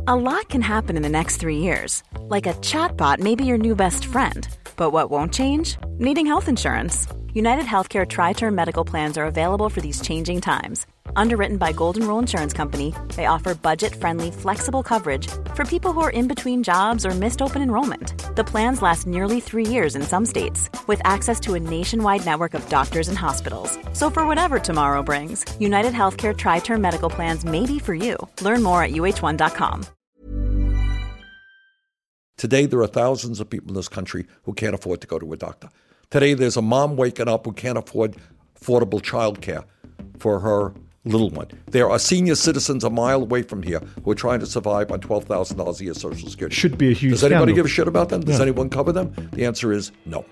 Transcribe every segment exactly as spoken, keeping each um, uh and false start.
A lot can happen in the next three years. Like a chatbot may be your new best friend. But what won't change? Needing health insurance. United Healthcare Tri-Term Medical Plans are available for these changing times. Underwritten by Golden Rule Insurance Company, they offer budget-friendly, flexible coverage for people who are in between jobs or missed open enrollment. The plans last nearly three years in some states, with access to a nationwide network of doctors and hospitals. So for whatever tomorrow brings, United Healthcare Tri-Term Medical Plans may be for you. Learn more at U H one dot com. Today, there are thousands of people in this country who can't afford to go to a doctor. Today, there's a mom waking up who can't afford affordable childcare for her little one. There are senior citizens a mile away from here who are trying to survive on twelve thousand dollars a year Social Security. Should be a huge Does anybody scandal. give a shit about them? Does Yeah. anyone cover them? The answer is no.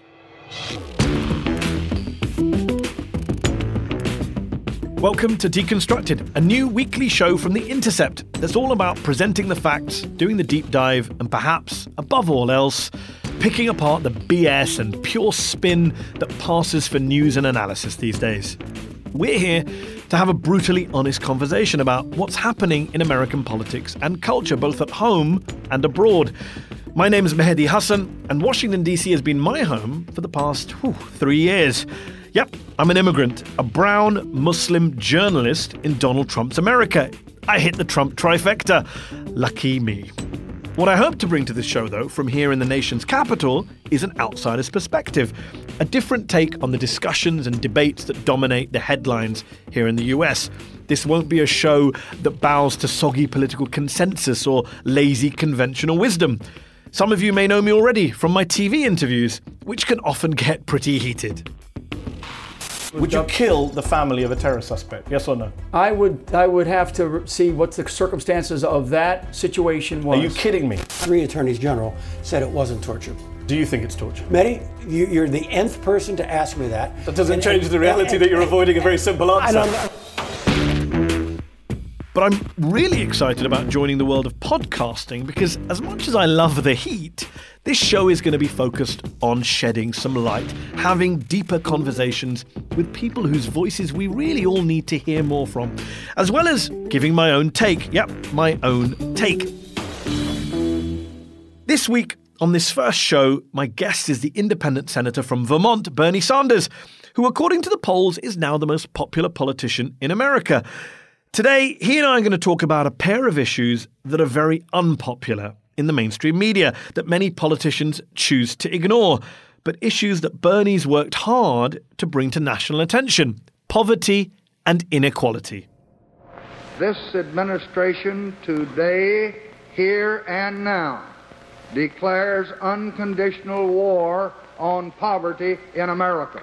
Welcome to Deconstructed, a new weekly show from The Intercept that's all about presenting the facts, doing the deep dive, and perhaps, above all else, picking apart the B S and pure spin that passes for news and analysis these days. We're here to have a brutally honest conversation about what's happening in American politics and culture, both at home and abroad. My name is Mehdi Hasan, and Washington, D C has been my home for the past whew, three years. Yep, I'm an immigrant, a brown Muslim journalist in Donald Trump's America. I hit the Trump trifecta. Lucky me. What I hope to bring to this show, though, from here in the nation's capital, is an outsider's perspective, a different take on the discussions and debates that dominate the headlines here in the U S. This won't be a show that bows to soggy political consensus or lazy conventional wisdom. Some of you may know me already from my T V interviews, which can often get pretty heated. Would you kill the family of a terror suspect? Yes or no? I would I would have to see what the circumstances of that situation was. Are you kidding me? Three attorneys general said it wasn't torture. Do you think it's torture? Mehdi, you, you're the nth person to ask me that. That doesn't And- change and- the reality and- that you're avoiding a very simple I answer. don't, But I'm really excited about joining the world of podcasting because as much as I love the heat, this show is going to be focused on shedding some light, having deeper conversations with people whose voices we really all need to hear more from, as well as giving my own take. Yep, my own take. This week, on this first show, my guest is the independent senator from Vermont, Bernie Sanders, who, according to the polls, is now the most popular politician in America. Today, he and I are going to talk about a pair of issues that are very unpopular in the mainstream media, that many politicians choose to ignore, but issues that Bernie's worked hard to bring to national attention: poverty and inequality. This administration today, here and now, declares unconditional war on poverty in America.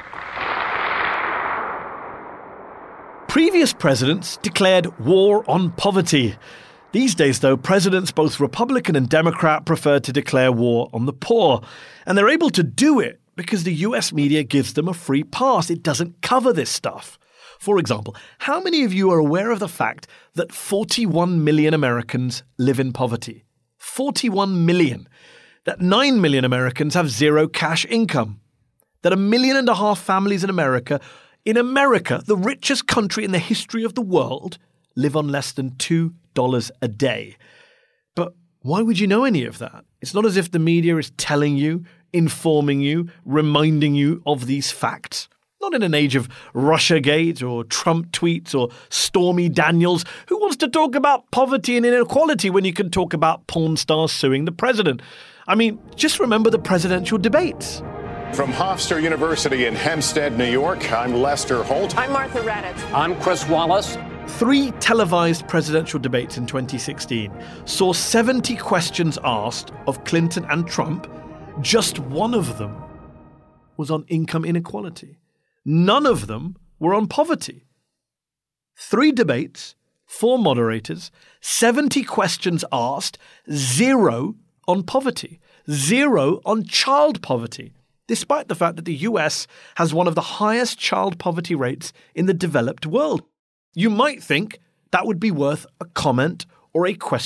Previous presidents declared war on poverty. These days, though, presidents, both Republican and Democrat, prefer to declare war on the poor. And they're able to do it because the U S media gives them a free pass. It doesn't cover this stuff. For example, how many of you are aware of the fact that forty-one million Americans live in poverty? forty-one million. That nine million Americans have zero cash income. That a million and a half families in America, in America, the richest country in the history of the world, live on less than two dollars a day. But why would you know any of that? It's not as if the media is telling you, informing you, reminding you of these facts. Not in an age of Russiagate or Trump tweets or Stormy Daniels. Who wants to talk about poverty and inequality when you can talk about porn stars suing the president? I mean, just remember the presidential debates. From Hofstra University in Hempstead, New York, I'm Lester Holt. I'm Martha Raddatz. I'm Chris Wallace. Three televised presidential debates in twenty sixteen saw seventy questions asked of Clinton and Trump. Just one of them was on income inequality. None of them were on poverty. Three debates, four moderators, seventy questions asked, zero on poverty, zero on child poverty, despite the fact that the U S has one of the highest child poverty rates in the developed world. You might think that would be worth a comment or a question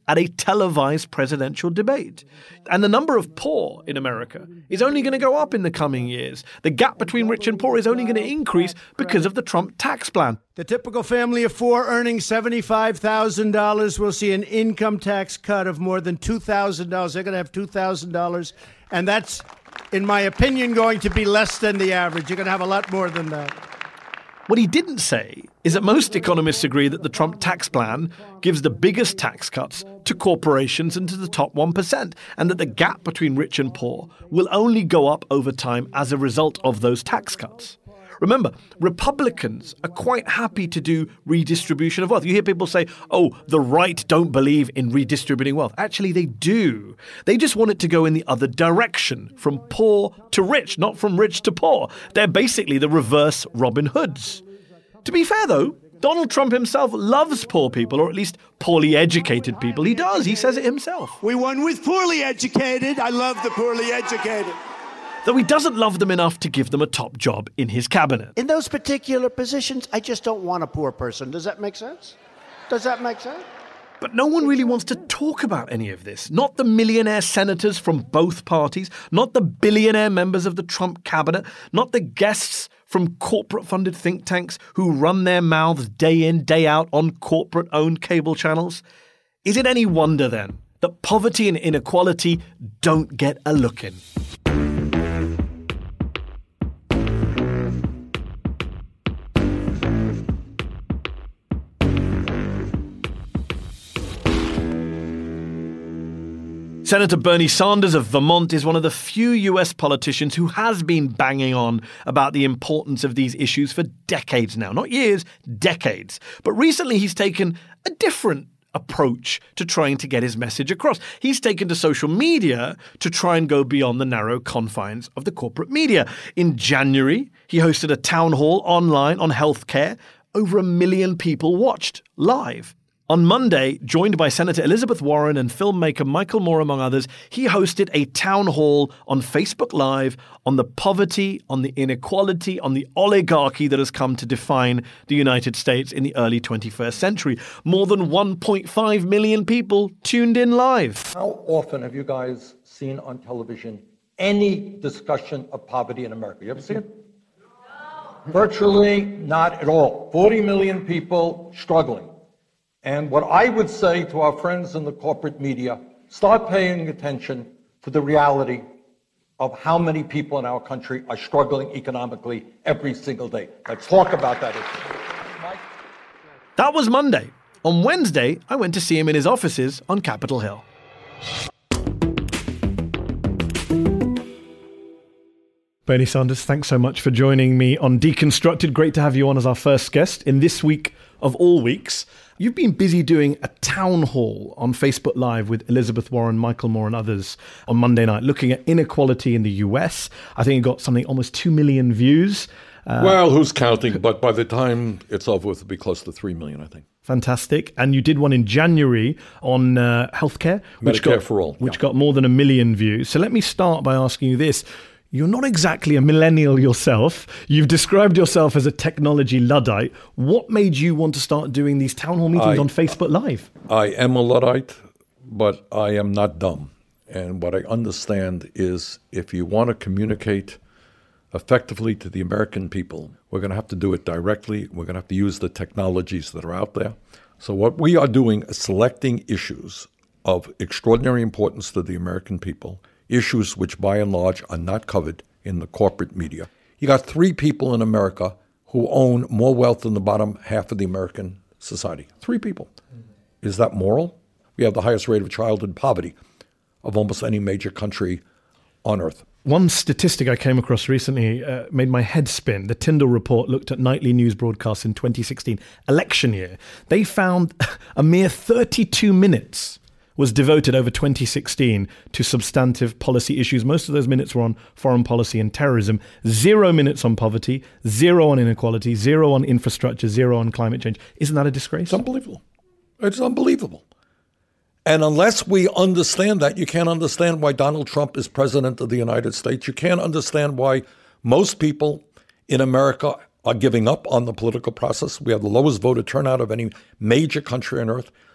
at a televised presidential debate. And the number of poor in America is only going to go up in the coming years. The gap between rich and poor is only going to increase because of the Trump tax plan. The typical family of four earning seventy-five thousand dollars will see an income tax cut of more than two thousand dollars. They're going to have two thousand dollars. And that's, in my opinion, going to be less than the average. You're going to have a lot more than that. What he didn't say is that most economists agree that the Trump tax plan gives the biggest tax cuts to corporations and to the top one percent, and that the gap between rich and poor will only go up over time as a result of those tax cuts. Remember, Republicans are quite happy to do redistribution of wealth. You hear people say, oh, the right don't believe in redistributing wealth. Actually, they do. They just want it to go in the other direction, from poor to rich, not from rich to poor. They're basically the reverse Robin Hoods. To be fair, though, Donald Trump himself loves poor people, or at least poorly educated people. He does. He says it himself. We won with poorly educated. I love the poorly educated. Though he doesn't love them enough to give them a top job in his cabinet. In those particular positions, I just don't want a poor person. Does that make sense? Does that make sense? But no one really wants to talk about any of this. Not the millionaire senators from both parties, not the billionaire members of the Trump cabinet, not the guests from corporate-funded think tanks who run their mouths day in, day out on corporate-owned cable channels. Is it any wonder, then, that poverty and inequality don't get a look in? Senator Bernie Sanders of Vermont is one of the few U S politicians who has been banging on about the importance of these issues for decades now. Not years, decades. But recently he's taken a different approach to trying to get his message across. He's taken to social media to try and go beyond the narrow confines of the corporate media. In January, he hosted a town hall online on healthcare. Over a million people watched live. On Monday, joined by Senator Elizabeth Warren and filmmaker Michael Moore, among others, he hosted a town hall on Facebook Live on the poverty, on the inequality, on the oligarchy that has come to define the United States in the early twenty-first century. More than one point five million people tuned in live. How often have you guys seen on television any discussion of poverty in America? You ever see it? No. Virtually not at all. forty million people struggling. And what I would say to our friends in the corporate media, start paying attention to the reality of how many people in our country are struggling economically every single day. Let's talk about that issue. That was Monday. On Wednesday, I went to see him in his offices on Capitol Hill. Bernie Sanders, thanks so much for joining me on Deconstructed. Great to have you on as our first guest in this week of all weeks. You've been busy doing a town hall on Facebook Live with Elizabeth Warren, Michael Moore and others on Monday night, looking at inequality in the U S. I think it got something almost two million views. Uh, well, who's counting? But by the time it's over with, it'll be close to three million, I think. Fantastic. And you did one in January on uh, healthcare, which Medicare got, for all. which yeah. got more than a million views. So let me start by asking you this. You're not exactly a millennial yourself. You've described yourself as a technology Luddite. What made you want to start doing these town hall meetings I, on Facebook Live? I am a Luddite, but I am not dumb. And what I understand is if you want to communicate effectively to the American people, we're going to have to do it directly. We're going to have to use the technologies that are out there. So what we are doing is selecting issues of extraordinary importance to the American people, issues which by and large are not covered in the corporate media. You got three people in America who own more wealth than the bottom half of the American society. Three people. Is that moral? We have the highest rate of childhood poverty of almost any major country on earth. One statistic I came across recently uh, made my head spin. The Tyndall Report looked at nightly news broadcasts in twenty sixteen, election year. They found a mere thirty-two minutes was devoted over twenty sixteen to substantive policy issues. Most of those minutes were on foreign policy and terrorism. Zero minutes on poverty, zero on inequality, zero on infrastructure, zero on climate change. Isn't that a disgrace? It's unbelievable. It's unbelievable. And unless we understand that, you can't understand why Donald Trump is president of the United States. You can't understand why most people in America are giving up on the political process. We have the lowest voter turnout of any major country on earth.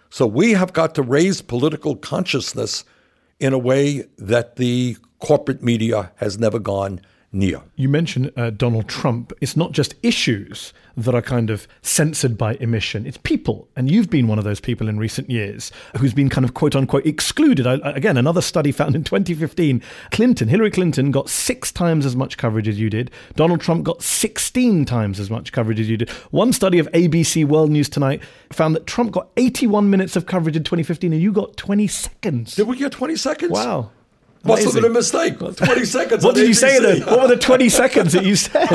So we have got to raise political consciousness in a way that the corporate media has never gone near. You mentioned uh, Donald Trump. It's not just issues that are kind of censored by emission. It's people. And you've been one of those people in recent years who's been kind of quote unquote excluded. I, again, another study found in twenty fifteen, Clinton, Hillary Clinton got six times as much coverage as you did. Donald Trump got sixteen times as much coverage as you did. One study of A B C World News Tonight found that Trump got eighty-one minutes of coverage in twenty fifteen and you got twenty seconds. Did we get twenty seconds? Wow. Must have been a mistake. twenty seconds. What did you say then? What were the twenty seconds that you said?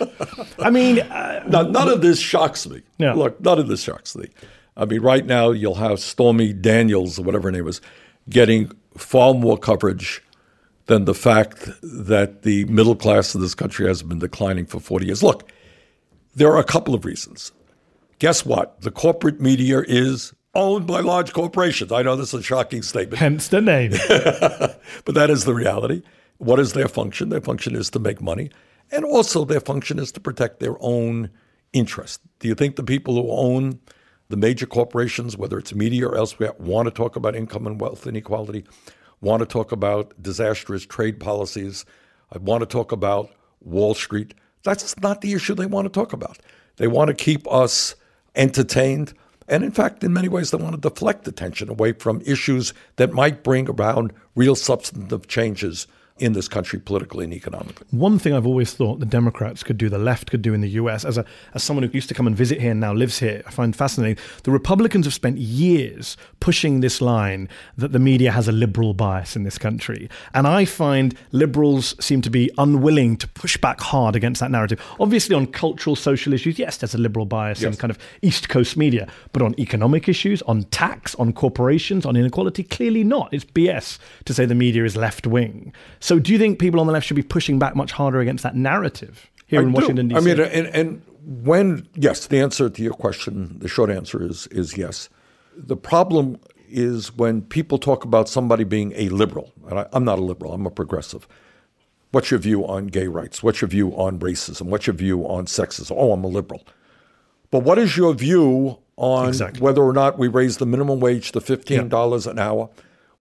I mean... Uh, now, none of this shocks me. Yeah. Look, none of this shocks me. I mean, right now you'll have Stormy Daniels, or whatever her name is, getting far more coverage than the fact that the middle class of this country has been declining for forty years. Look, there are a couple of reasons. Guess what? The corporate media is owned by large corporations. I know this is a shocking statement. Hence the name. But that is the reality. What is their function? Their function is to make money. And also their function is to protect their own interest. Do you think the people who own the major corporations, whether it's media or elsewhere, want to talk about income and wealth inequality, want to talk about disastrous trade policies, want to talk about Wall Street? That's not the issue they want to talk about. They want to keep us entertained. And in fact, in many ways, they want to deflect attention away from issues that might bring around real substantive changes in this country politically and economically. One thing I've always thought the Democrats could do, the left could do in the U S, as a as someone who used to come and visit here and now lives here, I find fascinating. The Republicans have spent years pushing this line that the media has a liberal bias in this country. And I find liberals seem to be unwilling to push back hard against that narrative. Obviously on cultural, social issues, yes, there's a liberal bias yes. in kind of East Coast media. But on economic issues, on tax, on corporations, on inequality, clearly not. It's B S to say the media is left-wing. So do you think people on the left should be pushing back much harder against that narrative here I in do. Washington, D C? I mean, and, and when, yes, the answer to your question, the short answer is is yes. The problem is when people talk about somebody being a liberal, and I, I'm not a liberal, I'm a progressive. What's your view on gay rights? What's your view on racism? What's your view on sexism? Oh, I'm a liberal. But what is your view on exactly. whether or not we raise the minimum wage to fifteen dollars yeah. an hour?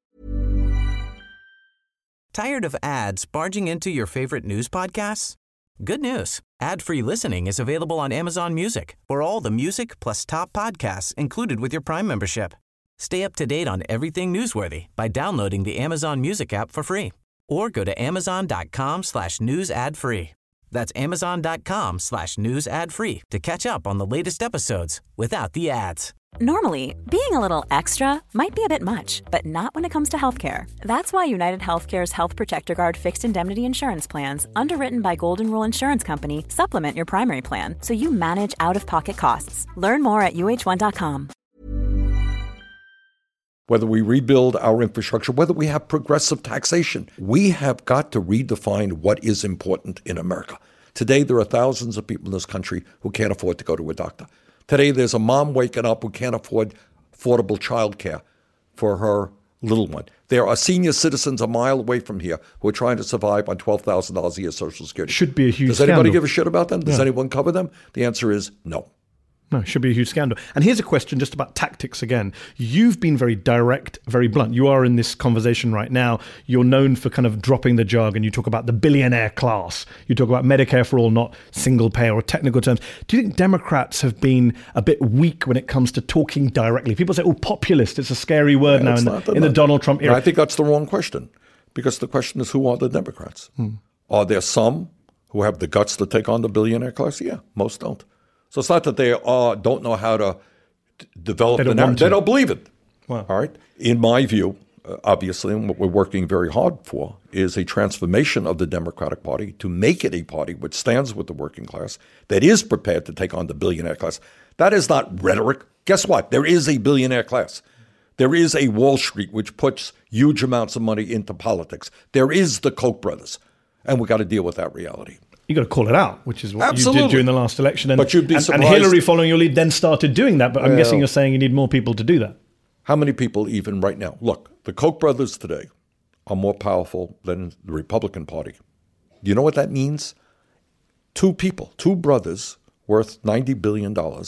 Tired of ads barging into your favorite news podcasts? Good news. Ad-free listening is available on Amazon Music for all the music plus top podcasts included with your Prime membership. Stay up to date on everything newsworthy by downloading the Amazon Music app for free or go to amazon.com slash news ad free. That's amazon.com slash news ad free to catch up on the latest episodes without the ads. Normally, being a little extra might be a bit much, but not when it comes to healthcare. That's why United Healthcare's Health Protector Guard fixed indemnity insurance plans, underwritten by Golden Rule Insurance Company, supplement your primary plan so you manage out-of-pocket costs. Learn more at U H one dot com. Whether we rebuild our infrastructure, whether we have progressive taxation, we have got to redefine what is important in America. Today, there are thousands of people in this country who can't afford to go to a doctor. Today, there's a mom waking up who can't afford affordable child care for her little one. There are senior citizens a mile away from here who are trying to survive on twelve thousand dollars a year Social Security. Should be a huge Does anybody scandal. give a shit about them? Does Yeah. anyone cover them? The answer is no. No, it should be a huge scandal. And here's a question just about tactics again. You've been very direct, very blunt. You are in this conversation right now. You're known for kind of dropping the jargon. You talk about the billionaire class. You talk about Medicare for all, not single payer or technical terms. Do you think Democrats have been a bit weak when it comes to talking directly? People say, oh, populist. It's a scary word Yeah, now it's in not the, the- in the Donald Trump era. I think that's the wrong question, because the question is, who are the Democrats? Hmm. Are there some who have the guts to take on the billionaire class? Yeah, most don't. So it's not that they are, don't know how to d- develop They the don't narrative. want to. They don't believe it. Wow. All right. In my view, uh, obviously, and what we're working very hard for is a transformation of the Democratic Party to make it a party which stands with the working class, that is prepared to take on the billionaire class. That is not rhetoric. Guess what? There is a billionaire class. There is a Wall Street which puts huge amounts of money into politics. There is the Koch brothers, and we got to deal with that reality. You got to call it out, which is what you Absolutely. did during the last election. And, But you'd be and, and surprised- Hillary, following your lead, then started doing that. But I'm Well- guessing you're saying you need more people to do that. How many people even right now? Look, the Koch brothers today are more powerful than the Republican Party. You know what that means? Two people, two brothers worth ninety billion dollars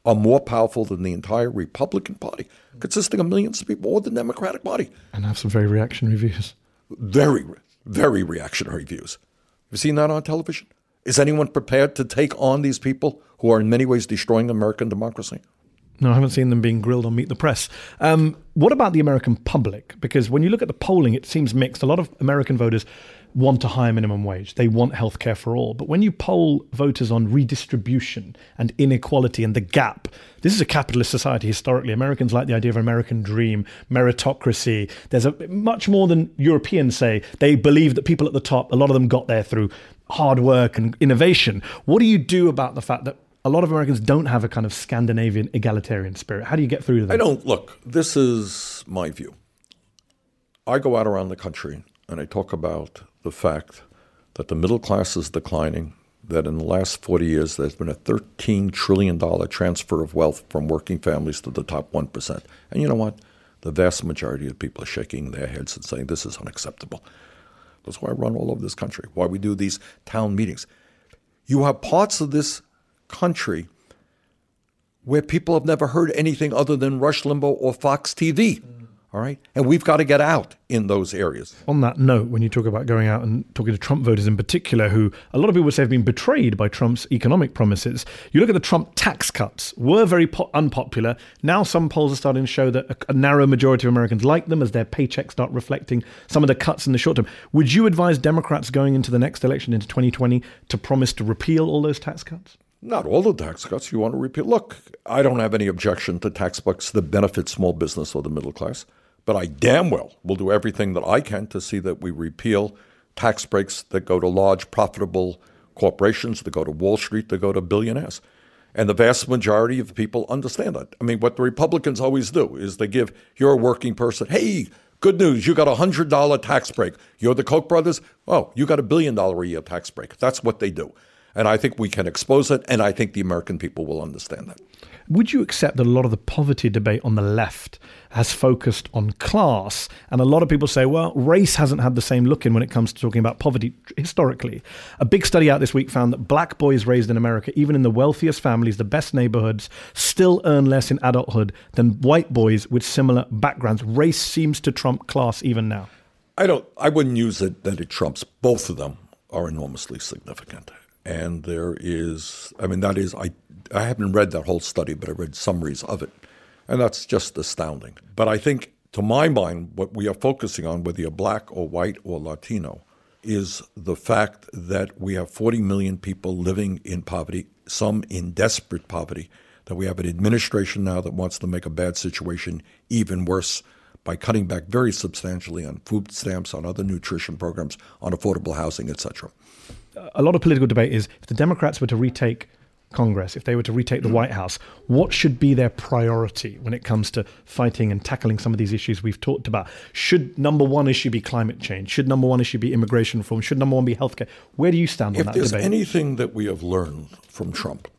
are more powerful than the entire Republican Party, consisting of millions of people, or the Democratic Party. And have some very reactionary views. Very, very reactionary views. Have you seen that on television? Is anyone prepared to take on these people who are in many ways destroying American democracy? No, I haven't seen them being grilled on Meet the Press. Um, what about the American public? Because when you look at the polling, it seems mixed. A lot of American voters want a higher minimum wage. They want healthcare for all. But when you poll voters on redistribution and inequality and the gap, this is a capitalist society historically. Americans like the idea of an American dream, meritocracy. There's a much more than Europeans say. They believe that people at the top, a lot of them got there through hard work and innovation. What do you do about the fact that a lot of Americans don't have a kind of Scandinavian egalitarian spirit? How do you get through to them? I don't. Look, this is my view. I go out around the country and I talk about the fact that the middle class is declining, that in the last forty years there's been a thirteen trillion dollars transfer of wealth from working families to the top one percent. And you know what? The vast majority of people are shaking their heads and saying this is unacceptable. That's why I run all over this country, why we do these town meetings. You have parts of this country where people have never heard anything other than Rush Limbaugh or Fox T V. All right. And we've got to get out in those areas. On that note, when you talk about going out and talking to Trump voters in particular, who a lot of people would say have been betrayed by Trump's economic promises, you look at the Trump tax cuts, were very po- unpopular. Now some polls are starting to show that a, a narrow majority of Americans like them as their paychecks start reflecting some of the cuts in the short term. Would you advise Democrats going into the next election, into twenty twenty, to promise to repeal all those tax cuts? Not all the tax cuts you want to repeal. Look, I don't have any objection to tax cuts that benefit small business or the middle class, but I damn well will do everything that I can to see that we repeal tax breaks that go to large, profitable corporations, that go to Wall Street, that go to billionaires. And the vast majority of people understand that. I mean, what the Republicans always do is they give, you're a working person, hey, good news, you got a one hundred dollars tax break. You're the Koch brothers, oh, you got a billion dollar a year tax break. That's what they do. And I think we can expose it, and I think the American people will understand that. Would you accept that a lot of the poverty debate on the left has focused on class? And a lot of people say, well, race hasn't had the same look in when it comes to talking about poverty historically. A big study out this week found that black boys raised in America, even in the wealthiest families, the best neighborhoods, still earn less in adulthood than white boys with similar backgrounds. Race seems to trump class even now. I don't. I wouldn't use it that it trumps. Both of them are enormously significant. And there is, I mean, that is, I I haven't read that whole study, but I read summaries of it. And that's just astounding. But I think, to my mind, what we are focusing on, whether you're black or white or Latino, is the fact that we have forty million people living in poverty, some in desperate poverty, that we have an administration now that wants to make a bad situation even worse by cutting back very substantially on food stamps, on other nutrition programs, on affordable housing, et cetera. A lot of political debate is if the Democrats were to retake Congress, if they were to retake the White House, what should be their priority when it comes to fighting and tackling some of these issues we've talked about? Should number one issue be climate change? Should number one issue be immigration reform? Should number one be healthcare? Where do you stand on if that debate? If there's anything that we have learned from Trump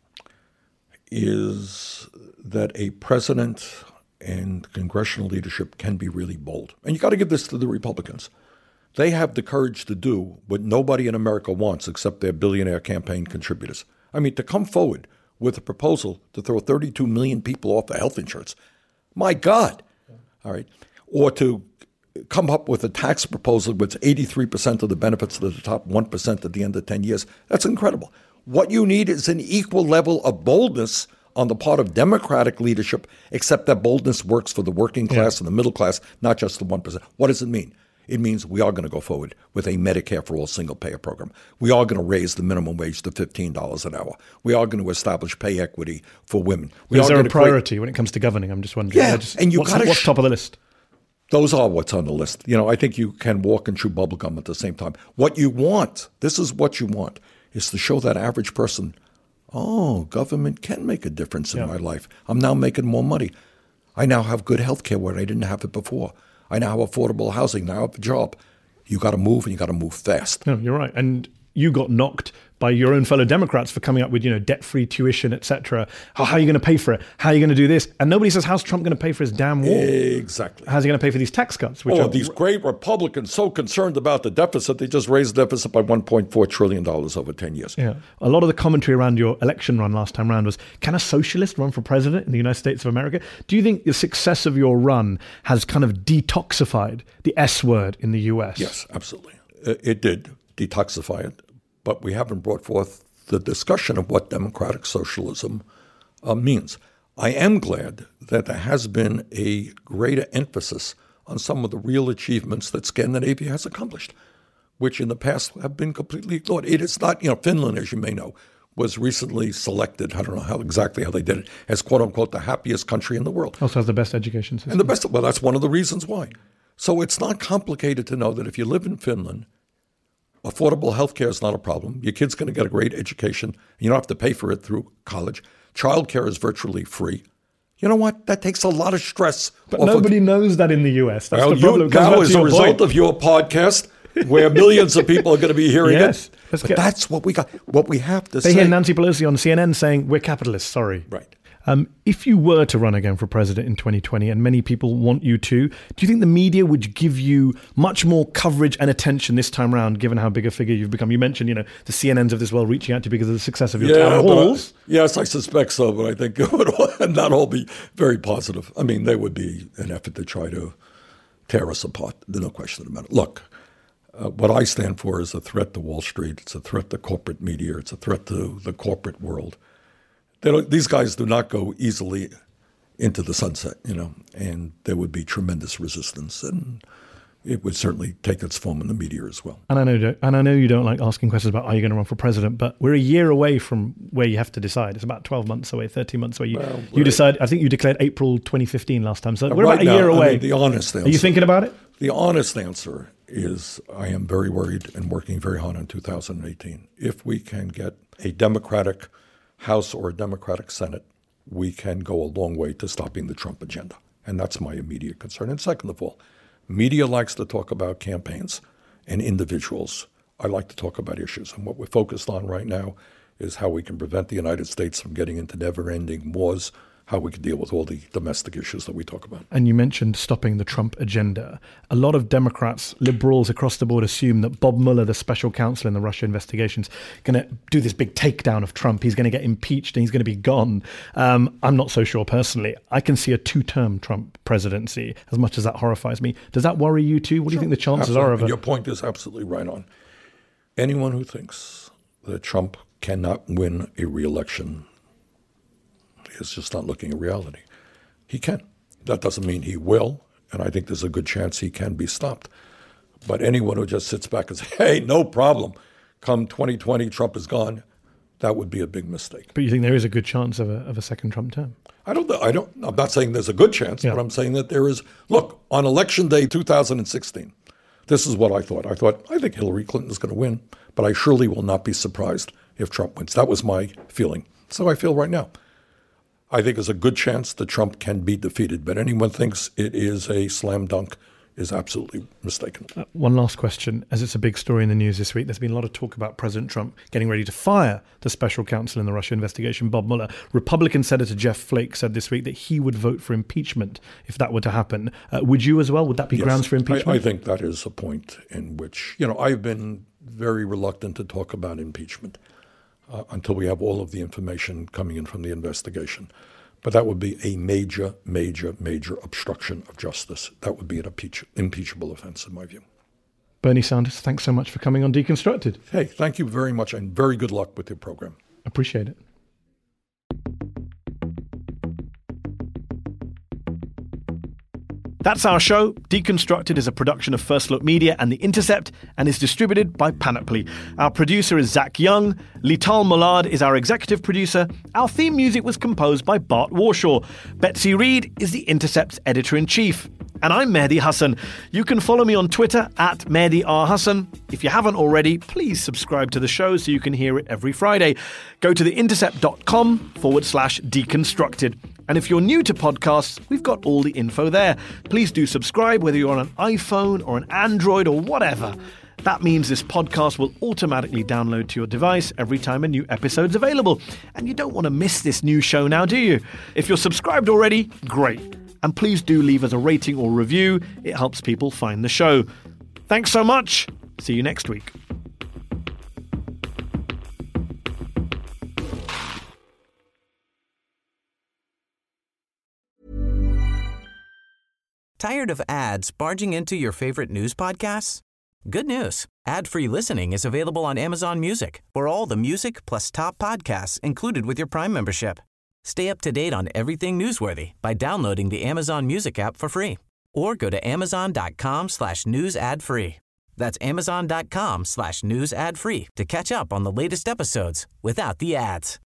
is that a president and congressional leadership can be really bold. And you got to give this to the Republicans. They have the courage to do what nobody in America wants except their billionaire campaign contributors. I mean, to come forward with a proposal to throw thirty-two million people off the health insurance. My God. All right. Or to come up with a tax proposal with eighty-three percent of the benefits to the top one percent at the end of ten years. That's incredible. What you need is an equal level of boldness on the part of Democratic leadership, except that boldness works for the working class yeah. and the middle class, not just the one percent. What does it mean? It means we are going to go forward with a Medicare for all single-payer program. We are going to raise the minimum wage to fifteen dollars an hour. We are going to establish pay equity for women. We is are there a going priority create... when it comes to governing? I'm just wondering. Yeah, just, and you what's, gotta what's sh- top of the list? Those are what's on the list. You know, I think you can walk and chew bubblegum at the same time. What you want, this is what you want, is to show that average person, oh, government can make a difference in yeah. my life. I'm now making more money. I now have good health care where I didn't have it before. I now have affordable housing. Now I have a job. You got to move, and you got to move fast. No, you're right. And you got knocked by your own fellow Democrats for coming up with, you know, debt-free tuition, et cetera. How, how are you going to pay for it? How are you going to do this? And nobody says, how's Trump going to pay for his damn wall? Exactly. How's he going to pay for these tax cuts? Which oh, are, these great Republicans so concerned about the deficit, they just raised the deficit by one point four trillion dollars over ten years. Yeah. A lot of the commentary around your election run last time round was, can a socialist run for president in the United States of America? Do you think the success of your run has kind of detoxified the S word in the U S? Yes, absolutely. It did detoxify it, but we haven't brought forth the discussion of what democratic socialism uh, means. I am glad that there has been a greater emphasis on some of the real achievements that Scandinavia has accomplished, which in the past have been completely ignored. It is not, you know, Finland, as you may know, was recently selected, I don't know how exactly how they did it, as quote unquote the happiest country in the world. Also has the best education system. And the best, well, that's one of the reasons why. So it's not complicated to know that if you live in Finland, affordable health care is not a problem. Your kid's going to get a great education. You don't have to pay for it through college. Child care is virtually free. You know what? That takes a lot of stress. But nobody of, knows that in the U S. That's well, the problem. You, now, as a result point. of your podcast, where millions of people are going to be hearing yes, it. But get, that's what we got. What we have to they say. They hear Nancy Pelosi on C N N saying, we're capitalists, sorry. Right. Um, if you were to run again for president in twenty twenty, and many people want you to, do you think the media would give you much more coverage and attention this time around, given how big a figure you've become? You mentioned, you know, the C N Ns of this world reaching out to you because of the success of your yeah, town halls. I, yes, I suspect so, but I think it would not all be very positive. I mean, there would be an effort to try to tear us apart. There's no question about it. Look, uh, what I stand for is a threat to Wall Street. It's a threat to corporate media. It's a threat to the corporate world. They don't, these guys do not go easily into the sunset, you know, and there would be tremendous resistance, and it would certainly take its form in the media as well. And I know, and I know you don't like asking questions about are you going to run for president, but we're a year away from where you have to decide. It's about twelve months away, thirteen months away. You, well, you decide. I think you declared April twenty fifteen last time, so we're right about a now, year away. I mean, the honest answer. Are you thinking about it? The honest answer is I am very worried and working very hard on two thousand eighteen. If we can get a Democratic House or a Democratic Senate, we can go a long way to stopping the Trump agenda. And that's my immediate concern. And second of all, media likes to talk about campaigns and individuals. I like to talk about issues. And what we're focused on right now is how we can prevent the United States from getting into never-ending wars, how we can deal with all the domestic issues that we talk about. And you mentioned stopping the Trump agenda. A lot of Democrats, liberals across the board assume that Bob Mueller, the special counsel in the Russia investigations, going to do this big takedown of Trump. He's going to get impeached and he's going to be gone. Um, I'm not so sure personally. I can see a two-term Trump presidency, as much as that horrifies me. Does that worry you too? What sure. do you think the chances absolutely. are of it? Your point is absolutely right on. Anyone who thinks that Trump cannot win a re-election is just not looking at reality. He can. That doesn't mean he will, and I think there's a good chance he can be stopped. But anyone who just sits back and says, hey, no problem, come twenty twenty, Trump is gone, that would be a big mistake. But you think there is a good chance of a, of a second Trump term? I don't I don't, I'm not saying there's a good chance, yeah. but I'm saying that there is. Look, on Election Day two thousand sixteen, this is what I thought. I thought, I think Hillary Clinton is going to win, but I surely will not be surprised if Trump wins. That was my feeling. So I feel right now. I think there's a good chance that Trump can be defeated, but anyone thinks it is a slam dunk is absolutely mistaken. Uh, one last question, as it's a big story in the news this week. There's been a lot of talk about President Trump getting ready to fire the special counsel in the Russia investigation, Bob Mueller. Republican Senator Jeff Flake said this week that he would vote for impeachment if that were to happen. Uh, would you as well? Would that be yes, grounds for impeachment? I, I think that is a point in which, you know, I've been very reluctant to talk about impeachment uh, until we have all of the information coming in from the investigation. But that would be a major, major, major obstruction of justice. That would be an impeach- impeachable offense, in my view. Bernie Sanders, thanks so much for coming on Deconstructed. Hey, thank you very much, and very good luck with your program. Appreciate it. That's our show. Deconstructed is a production of First Look Media and The Intercept and is distributed by Panoply. Our producer is Zach Young. Lital Mollard is our executive producer. Our theme music was composed by Bart Warshaw. Betsy Reed is The Intercept's editor-in-chief. And I'm Mehdi Hassan. You can follow me on Twitter at Mehdi R. Hassan. If you haven't already, please subscribe to the show so you can hear it every Friday. Go to theintercept.com forward slash deconstructed. And if you're new to podcasts, we've got all the info there. Please do subscribe, whether you're on an iPhone or an Android or whatever. That means this podcast will automatically download to your device every time a new episode's available. And you don't want to miss this new show now, do you? If you're subscribed already, great. And please do leave us a rating or review. It helps people find the show. Thanks so much. See you next week. Tired of ads barging into your favorite news podcasts? Good news. Ad-free listening is available on Amazon Music for all the music plus top podcasts included with your Prime membership. Stay up to date on everything newsworthy by downloading the Amazon Music app for free or go to amazon.com slash news ad free. That's amazon.com slash news ad free to catch up on the latest episodes without the ads.